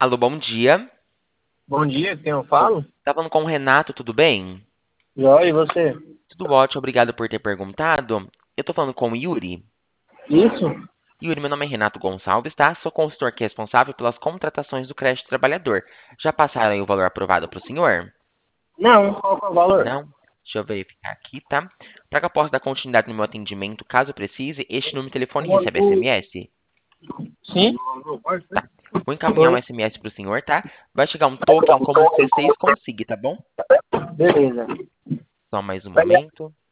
Alô, bom dia. Bom dia, quem eu falo? Tá falando com o Renato, tudo bem? Joia, e você? Tudo ótimo, obrigado por ter perguntado. Eu tô falando com o Yuri. Isso? Yuri, meu nome é Renato Gonçalves, tá? Sou consultor que é responsável pelas contratações do crédito trabalhador. Já passaram aí o valor aprovado para o senhor? Não, qual que é o valor? Não? Deixa eu verificar aqui, tá? Para que eu possa dar continuidade no meu atendimento, caso precise, este número de telefone recebe SMS? Sim? Tá. Vou encaminhar um Oi? SMS para o senhor, tá? Vai chegar um token como um C6 consiga, tá bom? Beleza. Só mais um momento.